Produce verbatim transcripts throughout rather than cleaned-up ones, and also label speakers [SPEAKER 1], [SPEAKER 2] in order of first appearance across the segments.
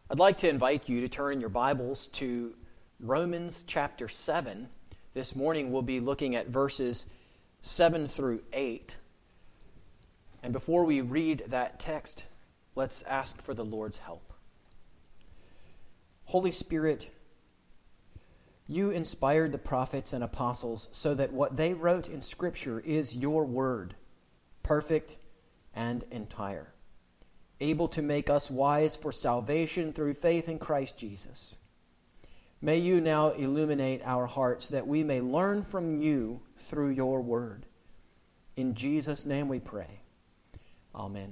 [SPEAKER 1] I'd like to invite you to turn your Bibles to Romans chapter seven. This morning we'll be looking at verses seven through eight. And before we read that text, let's ask for the Lord's help. Holy Spirit, you inspired the prophets and apostles so that what they wrote in Scripture is your word, perfect and entire, able to make us wise for salvation through faith in Christ Jesus. May you now illuminate our hearts that we may learn from you through your word. In Jesus' name we pray. Amen.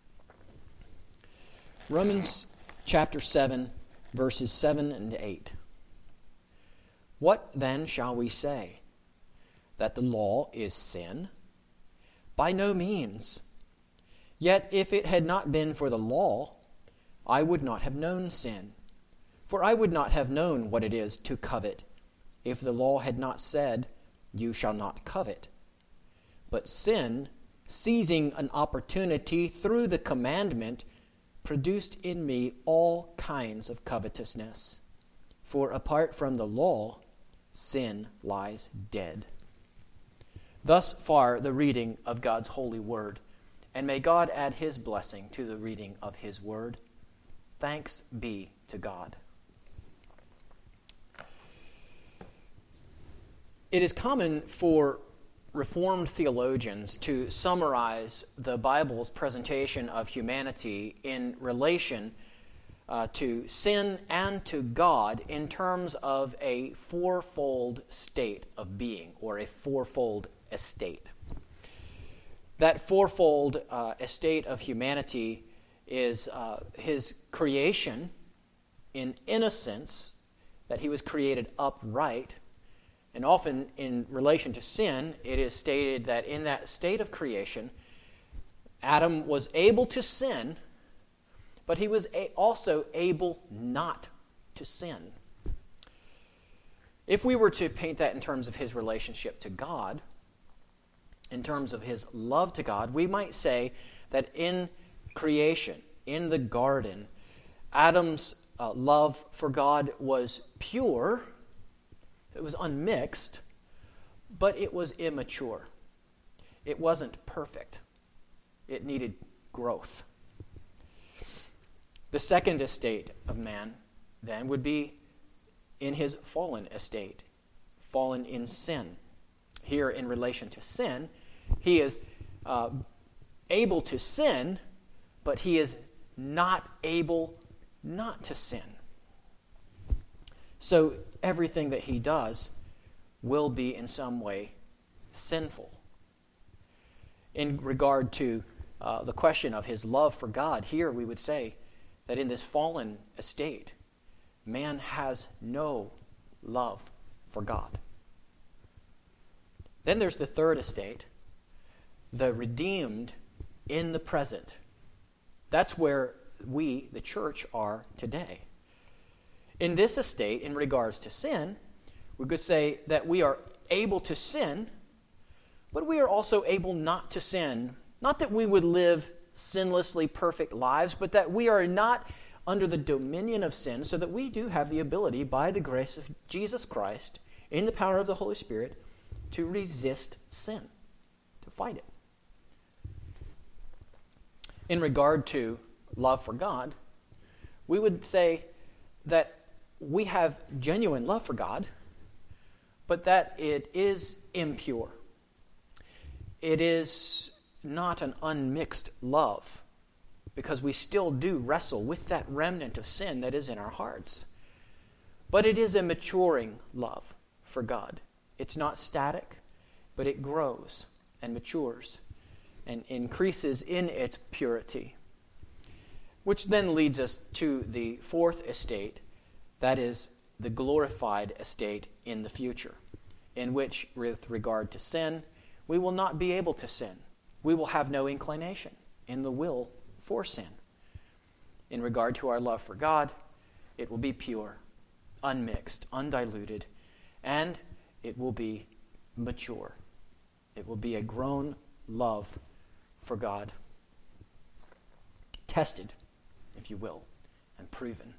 [SPEAKER 1] Romans chapter seven, verses seven and eight. What then shall we say? That the law is sin? By no means. Yet if it had not been for the law, I would not have known sin. For I would not have known what it is to covet, if the law had not said, you shall not covet. But sin, seizing an opportunity through the commandment, produced in me all kinds of covetousness. For apart from the law, sin lies dead. Thus far the reading of God's holy word. And may God add his blessing to the reading of his word. Thanks be to God. It is common for Reformed theologians to summarize the Bible's presentation of humanity in relation uh, to sin and to God in terms of a fourfold state of being, or a fourfold estate. That fourfold uh, estate of humanity is uh, his creation in innocence, that he was created upright. And often in relation to sin, it is stated that in that state of creation, Adam was able to sin, but he was a- also able not to sin. If we were to paint that in terms of his relationship to God, in terms of his love to God, we might say that in creation, in the garden, Adam's uh, love for God was pure, it was unmixed, but it was immature. It wasn't perfect. It needed growth. The second estate of man, then, would be in his fallen estate, fallen in sin. Here, in relation to sin, he is uh, able to sin, but he is not able not to sin. So everything that he does will be in some way sinful. In regard to uh, the question of his love for God, here we would say that in this fallen estate, man has no love for God. Then there's the third estate, the redeemed in the present. That's where we, the church, are today. In this estate, in regards to sin, we could say that we are able to sin, but we are also able not to sin. Not that we would live sinlessly perfect lives, but that we are not under the dominion of sin, so that we do have the ability, by the grace of Jesus Christ, in the power of the Holy Spirit, to resist sin, to fight it. In regard to love for God, we would say that we have genuine love for God, but that it is impure. It is not an unmixed love, because we still do wrestle with that remnant of sin that is in our hearts. But it is a maturing love for God. It's not static, but it grows and matures and increases in its purity. Which then leads us to the fourth estate, that is the glorified estate in the future, in which, with regard to sin, we will not be able to sin. We will have no inclination in the will for sin. In regard to our love for God, it will be pure, unmixed, undiluted, and it will be mature. It will be a grown love for God, tested, if you will, and proven.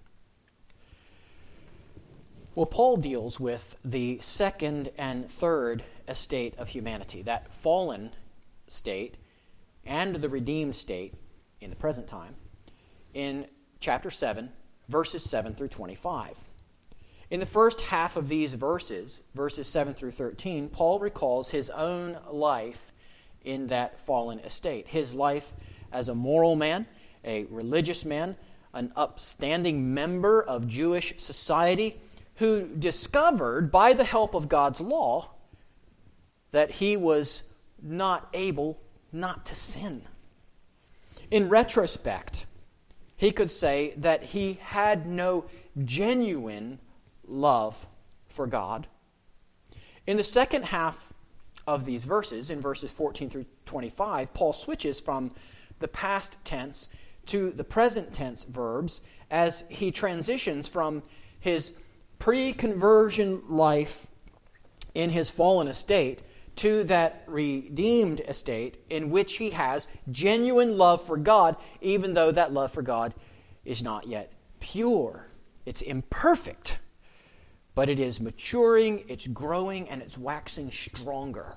[SPEAKER 1] Well, Paul deals with the second and third estate of humanity, that fallen state and the redeemed state in the present time, in chapter seven, verses seven through twenty-five. In the first half of these verses, verses seven through thirteen, Paul recalls his own life in that fallen estate, his life as a moral man, a religious man, an upstanding member of Jewish society, who discovered, by the help of God's law, that he was not able not to sin. In retrospect, he could say that he had no genuine love for God. In the second half of these verses, in verses fourteen through twenty-five, Paul switches from the past tense to the present tense verbs as he transitions from his pre-conversion life in his fallen estate to that redeemed estate in which he has genuine love for God, even though that love for God is not yet pure. It's imperfect, but it is maturing, it's growing, and it's waxing stronger.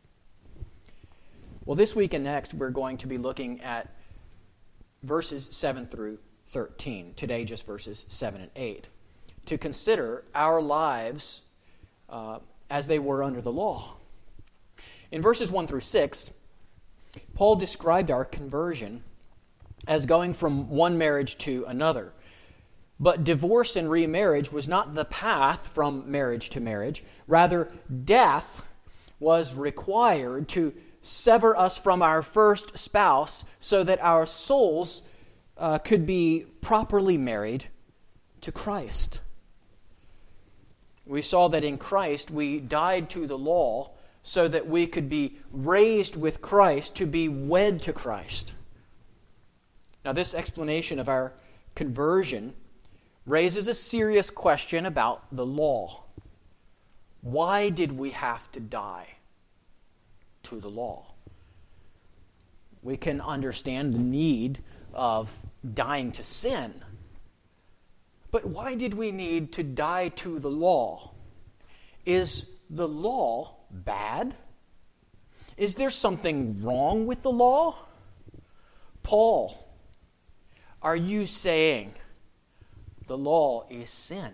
[SPEAKER 1] Well, this week and next, we're going to be looking at verses seven through thirteen. Today, just verses seven and eight. To consider our lives uh, as they were under the law. In verses one through six, Paul described our conversion as going from one marriage to another. But divorce and remarriage was not the path from marriage to marriage. Rather, death was required to sever us from our first spouse so that our souls uh, could be properly married to Christ. We saw that in Christ we died to the law so that we could be raised with Christ to be wed to Christ. Now, this explanation of our conversion raises a serious question about the law. Why did we have to die to the law? We can understand the need of dying to sin. But why did we need to die to the law? Is the law bad? Is there something wrong with the law? Paul, are you saying the law is sin?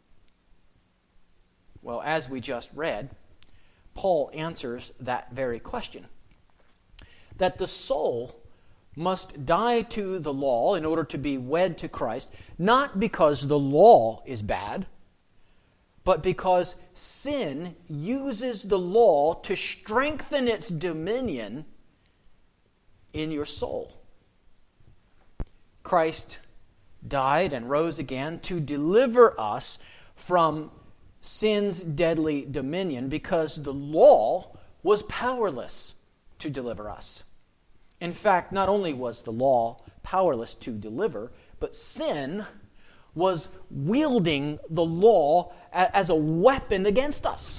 [SPEAKER 1] Well, as we just read, Paul answers that very question. That the soul must die to the law in order to be wed to Christ, not because the law is bad, but because sin uses the law to strengthen its dominion in your soul. Christ died and rose again to deliver us from sin's deadly dominion because the law was powerless to deliver us. In fact, not only was the law powerless to deliver, but sin was wielding the law as a weapon against us.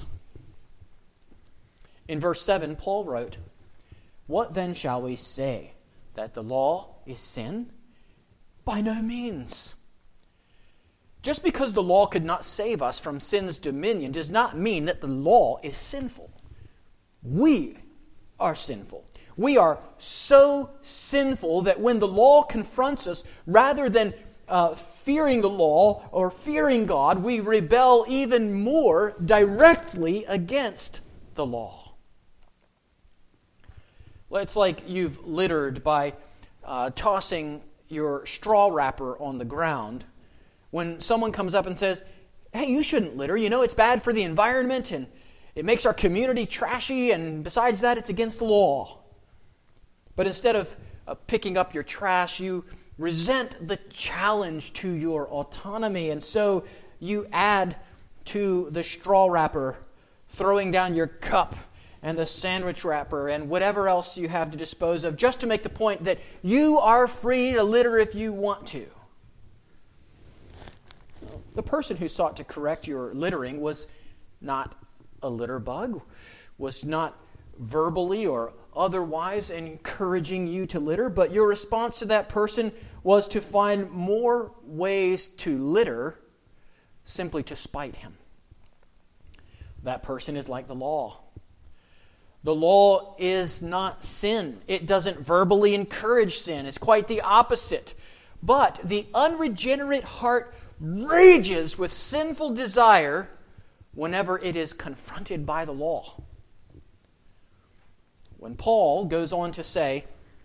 [SPEAKER 1] In verse seven, Paul wrote, "What then shall we say? That the law is sin? By no means. Just because the law could not save us from sin's dominion does not mean that the law is sinful. We are sinful. We are so sinful that when the law confronts us, rather than uh, fearing the law or fearing God, we rebel even more directly against the law. Well, it's like you've littered by uh, tossing your straw wrapper on the ground. When someone comes up and says, "Hey, you shouldn't litter. You know, it's bad for the environment and it makes our community trashy, and besides that, it's against the law." But instead of uh, picking up your trash, you resent the challenge to your autonomy, and so you add to the straw wrapper, throwing down your cup and the sandwich wrapper and whatever else you have to dispose of, just to make the point that you are free to litter if you want to. The person who sought to correct your littering was not a litter bug, was not verbally or otherwise encouraging you to litter, but your response to that person was to find more ways to litter simply to spite him. That person is like the law. The law is not sin. It doesn't verbally encourage sin. It's quite the opposite. But the unregenerate heart rages with sinful desire whenever it is confronted by the law. When Paul goes on to say,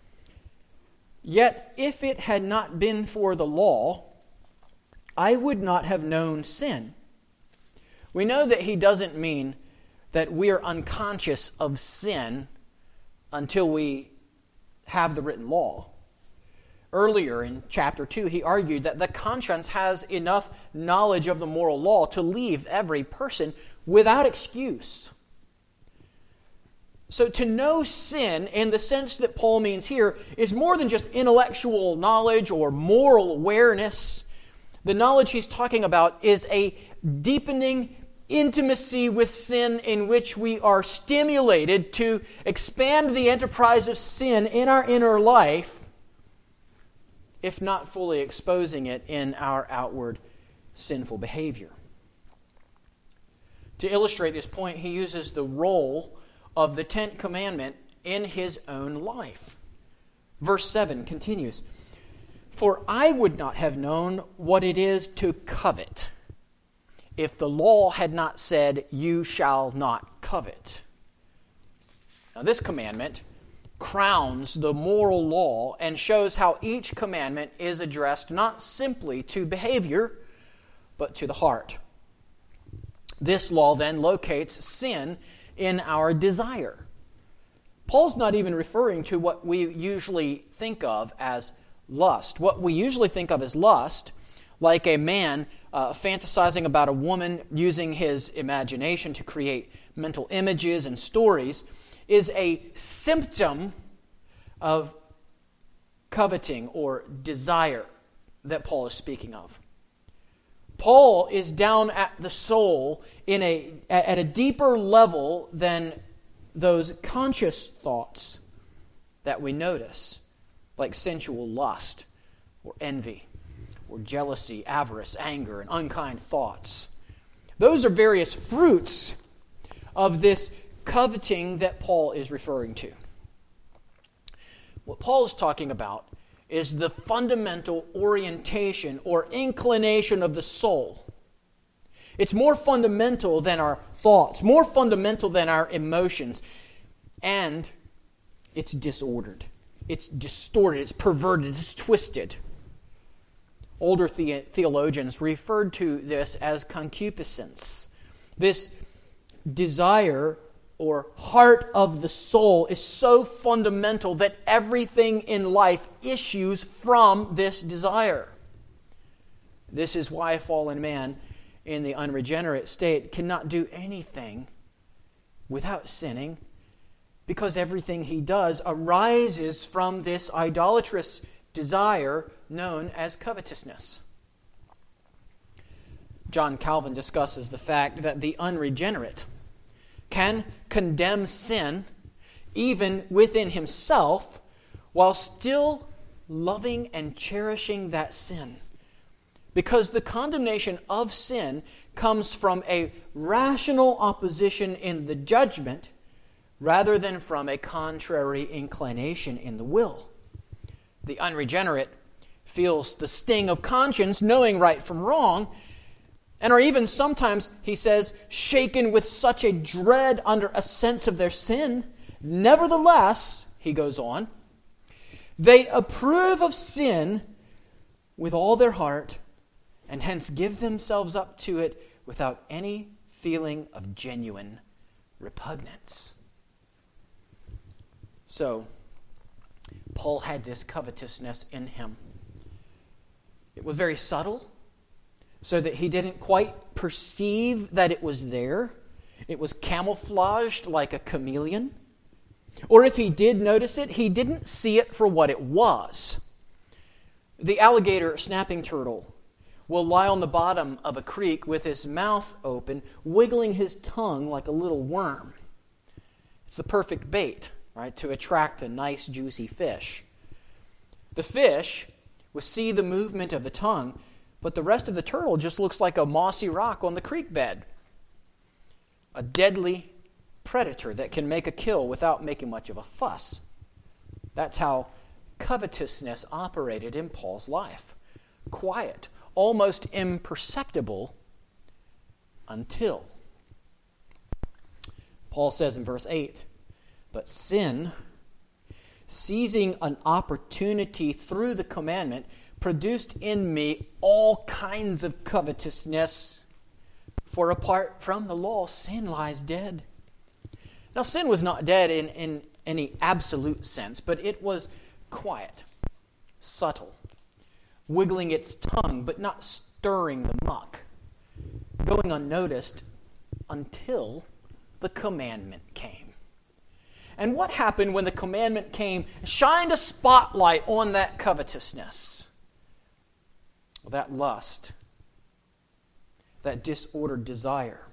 [SPEAKER 1] "Yet if it had not been for the law, I would not have known sin," we know that he doesn't mean that we are unconscious of sin until we have the written law. Earlier in chapter two, he argued that the conscience has enough knowledge of the moral law to leave every person without excuse. So to know sin, in the sense that Paul means here, is more than just intellectual knowledge or moral awareness. The knowledge he's talking about is a deepening intimacy with sin in which we are stimulated to expand the enterprise of sin in our inner life, if not fully exposing it in our outward sinful behavior. To illustrate this point, he uses the role of the tenth commandment in his own life. Verse seven continues, "For I would not have known what it is to covet, if the law had not said, 'You shall not covet.'" Now this commandment crowns the moral law and shows how each commandment is addressed not simply to behavior, but to the heart. This law then locates sin in our desire. Paul's not even referring to what we usually think of as lust. What we usually think of as lust, like a man uh, fantasizing about a woman using his imagination to create mental images and stories, is a symptom of coveting or desire that Paul is speaking of. Paul is down at the soul in a at a deeper level than those conscious thoughts that we notice, like sensual lust or envy or jealousy, avarice, anger, and unkind thoughts. Those are various fruits of this coveting that Paul is referring to. What Paul is talking about is the fundamental orientation or inclination of the soul. It's more fundamental than our thoughts, more fundamental than our emotions, and it's disordered. It's distorted, it's perverted, it's twisted. Older the- theologians referred to this as concupiscence. This desire or heart of the soul is so fundamental that everything in life issues from this desire. This is why a fallen man in the unregenerate state cannot do anything without sinning, because everything he does arises from this idolatrous desire known as covetousness. John Calvin discusses the fact that the unregenerate can condemn sin even within himself while still loving and cherishing that sin. Because the condemnation of sin comes from a rational opposition in the judgment rather than from a contrary inclination in the will. The unregenerate feels the sting of conscience, knowing right from wrong, and are even sometimes, he says, shaken with such a dread under a sense of their sin. Nevertheless, he goes on, they approve of sin with all their heart, and hence give themselves up to it without any feeling of genuine repugnance. So, Paul had this covetousness in him. It was very subtle, so that he didn't quite perceive that it was there. It was camouflaged like a chameleon. Or if he did notice it, he didn't see it for what it was. The alligator snapping turtle will lie on the bottom of a creek with his mouth open, wiggling his tongue like a little worm. It's the perfect bait right, to attract a nice, juicy fish. The fish will see the movement of the tongue, but the rest of the turtle just looks like a mossy rock on the creek bed. A deadly predator that can make a kill without making much of a fuss. That's how covetousness operated in Paul's life. Quiet, almost imperceptible until. Paul says in verse eight, but sin, seizing an opportunity through the commandment, produced in me all kinds of covetousness. For apart from the law, sin lies dead. Now, sin was not dead in, in any absolute sense, but it was quiet, subtle, wiggling its tongue, but not stirring the muck, going unnoticed until the commandment came. And what happened when the commandment came, shined a spotlight on that covetousness, that lust, that disordered desire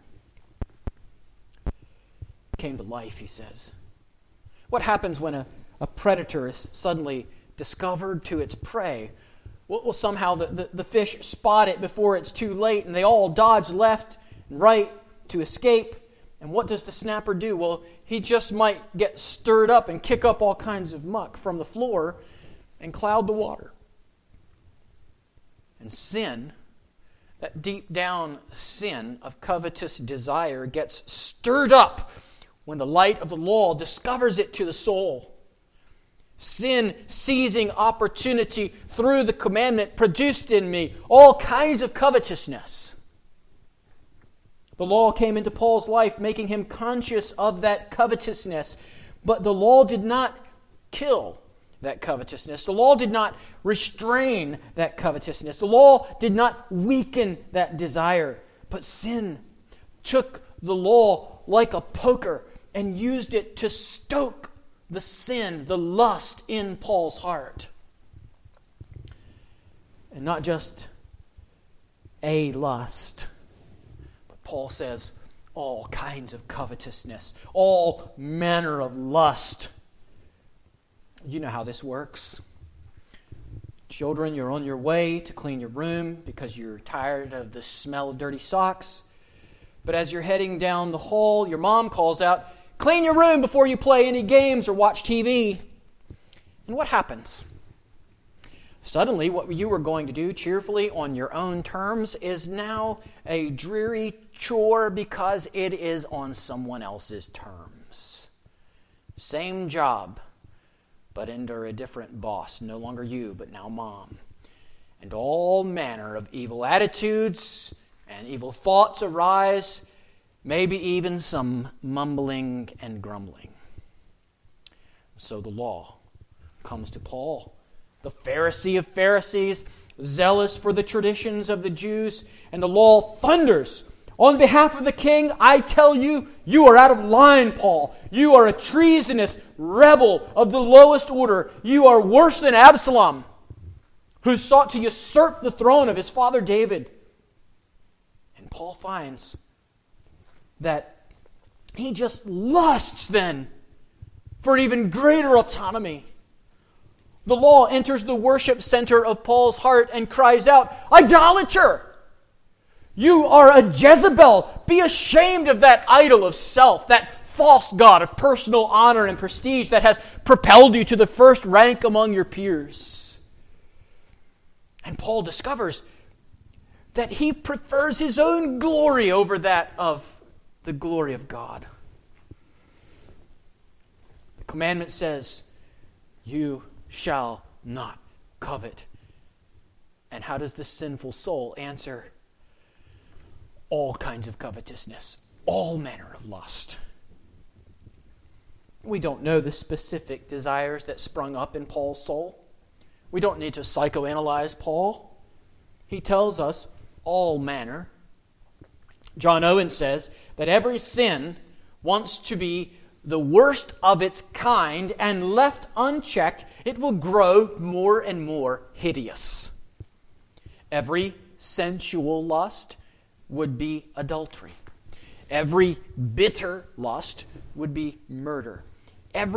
[SPEAKER 1] came to life, he says. What happens when a, a predator is suddenly discovered to its prey? Well, well somehow the, the, the fish spot it before it's too late, and they all dodge left and right to escape. And what does the snapper do? Well, he just might get stirred up and kick up all kinds of muck from the floor and cloud the water. And sin, that deep down sin of covetous desire, gets stirred up when the light of the law discovers it to the soul. Sin, seizing opportunity through the commandment, produced in me all kinds of covetousness. The law came into Paul's life, making him conscious of that covetousness. But the law did not kill that covetousness. The law did not restrain that covetousness. The law did not weaken that desire. But sin took the law like a poker and used it to stoke the sin, the lust in Paul's heart. And not just a lust, but Paul says all kinds of covetousness, all manner of lust. You know how this works. Children, you're on your way to clean your room because you're tired of the smell of dirty socks. But as you're heading down the hall, your mom calls out, "Clean your room before you play any games or watch T V." And what happens? Suddenly, what you were going to do cheerfully on your own terms is now a dreary chore because it is on someone else's terms. Same job, but under a different boss. No longer you, but now mom. And all manner of evil attitudes and evil thoughts arise, maybe even some mumbling and grumbling. So the law comes to Paul, the Pharisee of Pharisees, zealous for the traditions of the Jews, and the law thunders, "On behalf of the king, I tell you, you are out of line, Paul. You are a treasonous rebel of the lowest order. You are worse than Absalom, who sought to usurp the throne of his father David." And Paul finds that he just lusts then for even greater autonomy. The law enters the worship center of Paul's heart and cries out, "Idolater! You are a Jezebel. Be ashamed of that idol of self, that false god of personal honor and prestige that has propelled you to the first rank among your peers." And Paul discovers that he prefers his own glory over that of the glory of God. The commandment says, "You shall not covet." And how does the sinful soul answer? All kinds of covetousness, all manner of lust. We don't know the specific desires that sprung up in Paul's soul. We don't need to psychoanalyze Paul. He tells us all manner. John Owen says that every sin wants to be the worst of its kind, and left unchecked, it will grow more and more hideous. Every sensual lust would be adultery. Every bitter lust would be murder. Every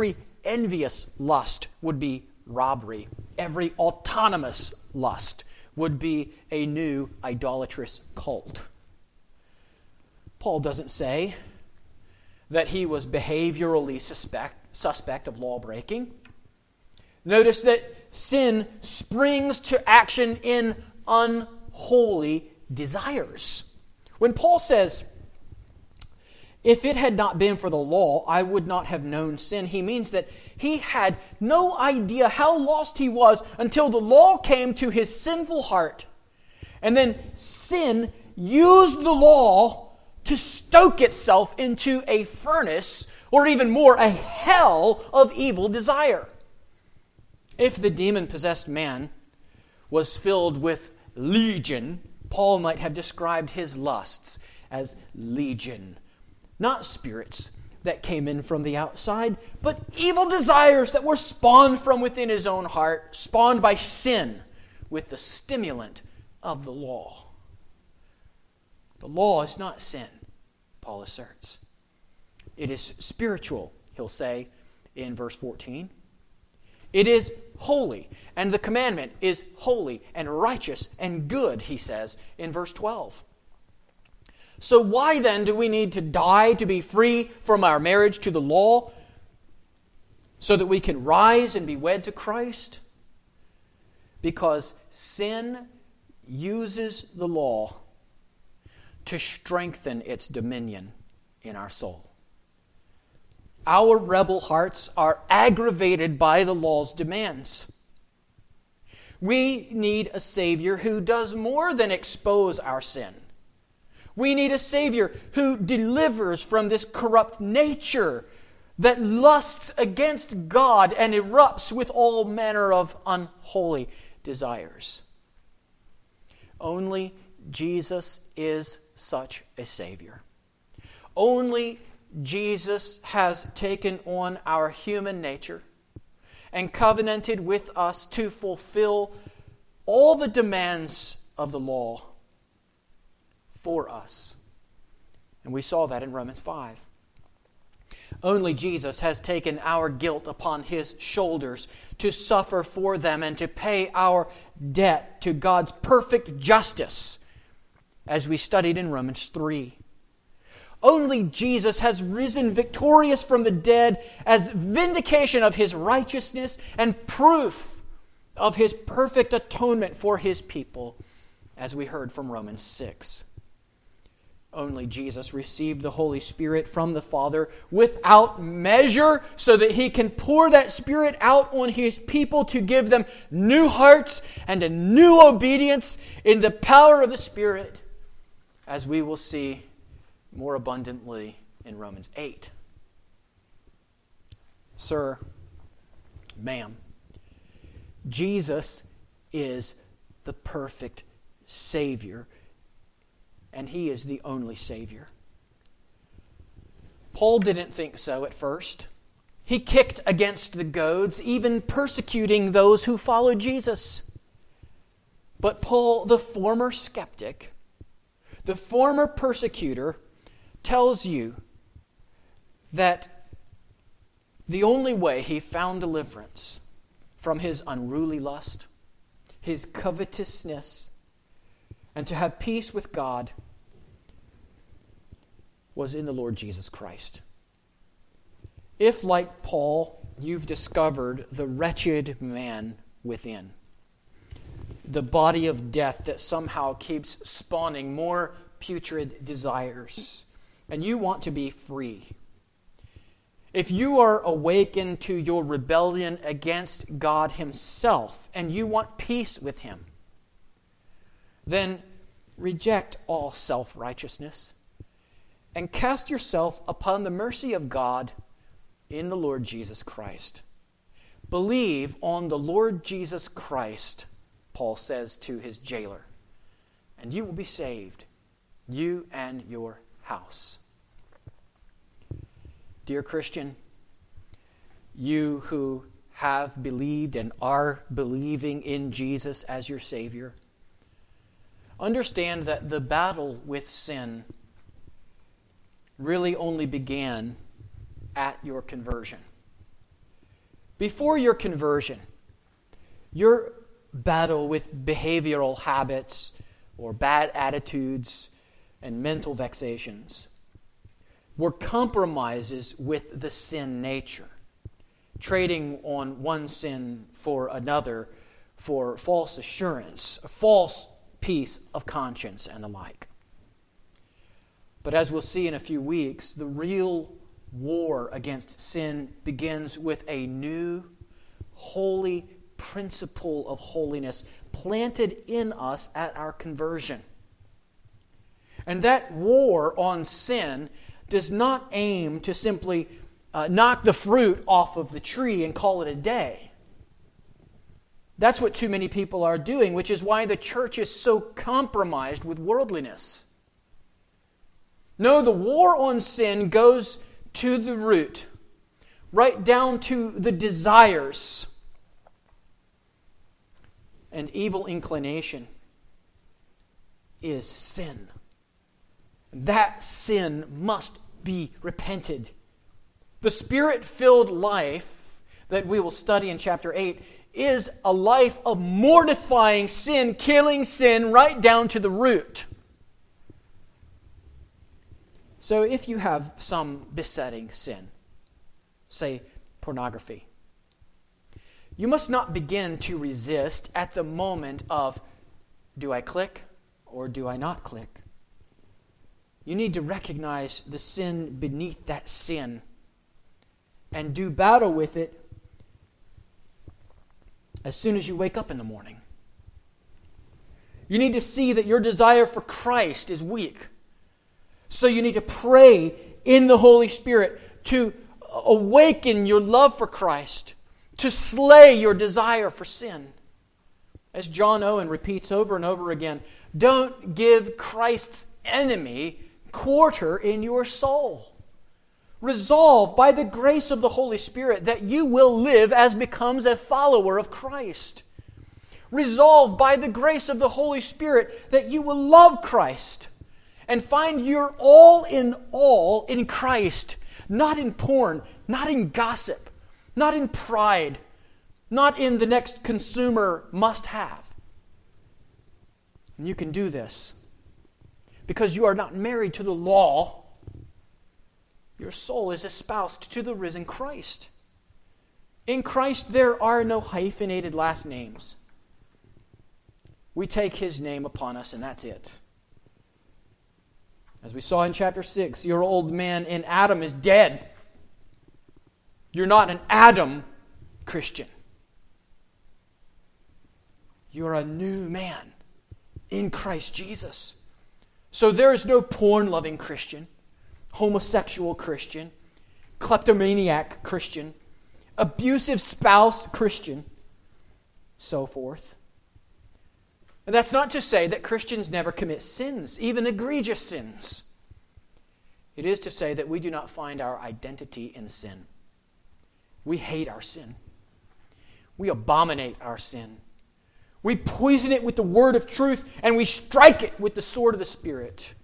[SPEAKER 1] envious lust would be robbery. Every autonomous lust would be a new idolatrous cult. Paul doesn't say that he was behaviorally suspect, suspect of law breaking. Notice that sin springs to action in unholy desires. When Paul says, if it had not been for the law, I would not have known sin, he means that he had no idea how lost he was until the law came to his sinful heart. And then sin used the law to stoke itself into a furnace, or even more, a hell of evil desire. If the demon-possessed man was filled with legion, Paul might have described his lusts as legion. Not spirits that came in from the outside, but evil desires that were spawned from within his own heart, spawned by sin with the stimulant of the law. The law is not sin, Paul asserts. It is spiritual, he'll say in verse fourteen. It is holy, and the commandment is holy and righteous and good, he says in verse twelve. So why then do we need to die to be free from our marriage to the law so that we can rise and be wed to Christ? Because sin uses the law to strengthen its dominion in our soul. Our rebel hearts are aggravated by the law's demands. We need a Savior who does more than expose our sin. We need a Savior who delivers from this corrupt nature that lusts against God and erupts with all manner of unholy desires. Only Jesus is such a Savior. Only Jesus has taken on our human nature and covenanted with us to fulfill all the demands of the law for us. And we saw that in Romans five. Only Jesus has taken our guilt upon His shoulders to suffer for them and to pay our debt to God's perfect justice, as we studied in Romans three. Only Jesus has risen victorious from the dead as vindication of His righteousness and proof of His perfect atonement for His people, as we heard from Romans six. Only Jesus received the Holy Spirit from the Father without measure so that He can pour that Spirit out on His people to give them new hearts and a new obedience in the power of the Spirit, as we will see more abundantly in Romans eight. Sir, ma'am, Jesus is the perfect Savior, and He is the only Savior. Paul didn't think so at first. He kicked against the goads, even persecuting those who followed Jesus. But Paul, the former skeptic, the former persecutor, tells you that the only way he found deliverance from his unruly lust, his covetousness, and to have peace with God was in the Lord Jesus Christ. If, like Paul, you've discovered the wretched man within, the body of death that somehow keeps spawning more putrid desires, and you want to be free, if you are awakened to your rebellion against God Himself and you want peace with Him, then reject all self-righteousness and cast yourself upon the mercy of God in the Lord Jesus Christ. Believe on the Lord Jesus Christ, Paul says to his jailer, and you will be saved, you and your house. Dear Christian, you who have believed and are believing in Jesus as your Savior, understand that the battle with sin really only began at your conversion. Before your conversion, your battle with behavioral habits or bad attitudes and mental vexations were compromises with the sin nature, trading on one sin for another for false assurance, a false peace of conscience, and the like. But as we'll see in a few weeks, the real war against sin begins with a new, holy principle of holiness planted in us at our conversion. And that war on sin does not aim to simply uh, knock the fruit off of the tree and call it a day. That's what too many people are doing, which is why the church is so compromised with worldliness. No, the war on sin goes to the root, right down to the desires and evil inclination is sin. That sin must be repented. The Spirit-filled life that we will study in chapter eight is a life of mortifying sin, killing sin right down to the root. So if you have some besetting sin, say pornography, you must not begin to resist at the moment of, do I click or do I not click? You need to recognize the sin beneath that sin and do battle with it as soon as you wake up in the morning. You need to see that your desire for Christ is weak. So you need to pray in the Holy Spirit to awaken your love for Christ, to slay your desire for sin. As John Owen repeats over and over again, don't give Christ's enemy quarter in your soul. Resolve by the grace of the Holy Spirit that you will live as becomes a follower of Christ. Resolve by the grace of the Holy Spirit that you will love Christ and find your all in all in Christ, not in porn, not in gossip, not in pride, not in the next consumer must-have. And you can do this because you are not married to the law. Your soul is espoused to the risen Christ. In Christ there are no hyphenated last names. We take His name upon us and that's it. As we saw in chapter six, your old man in Adam is dead. You're not an Adam Christian. You're a new man in Christ Jesus. So there is no porn-loving Christian, homosexual Christian, kleptomaniac Christian, abusive spouse Christian, so forth. And that's not to say that Christians never commit sins, even egregious sins. It is to say that we do not find our identity in sin. We hate our sin. We abominate our sin. We poison it with the word of truth, and we strike it with the sword of the Spirit.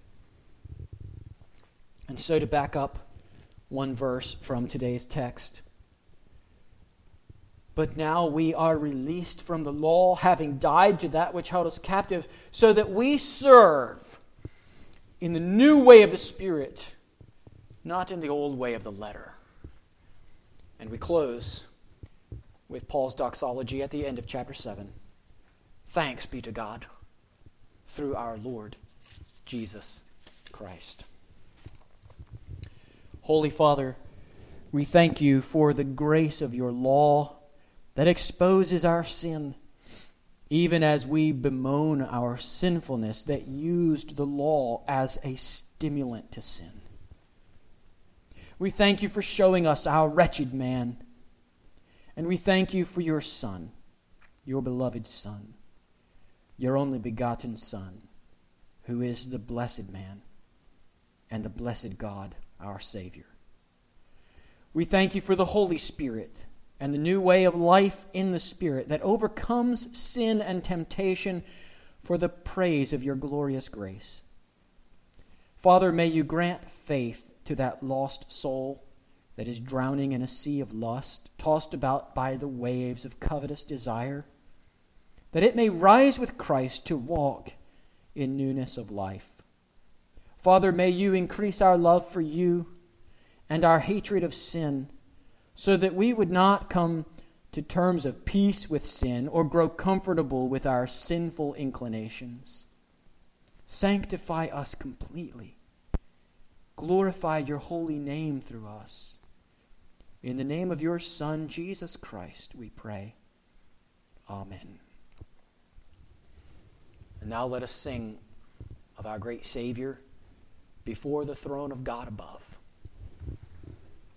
[SPEAKER 1] And so to back up one verse from today's text. But now we are released from the law, having died to that which held us captive, so that we serve in the new way of the Spirit, not in the old way of the letter. And we close with Paul's doxology at the end of chapter seven. Thanks be to God through our Lord Jesus Christ. Holy Father, we thank you for the grace of your law that exposes our sin, even as we bemoan our sinfulness that used the law as a stimulant to sin. We thank you for showing us our wretched man, and we thank you for your Son, your beloved Son, your only begotten Son, who is the blessed man and the blessed God, our Savior. We thank you for the Holy Spirit and the new way of life in the Spirit that overcomes sin and temptation for the praise of your glorious grace. Father, may you grant faith to that lost soul that is drowning in a sea of lust, tossed about by the waves of covetous desire, that it may rise with Christ to walk in newness of life. Father, may you increase our love for you and our hatred of sin, so that we would not come to terms of peace with sin or grow comfortable with our sinful inclinations. Sanctify us completely. Glorify your holy name through us. In the name of your Son, Jesus Christ, we pray. Amen. And now let us sing of our great Savior before the throne of God above.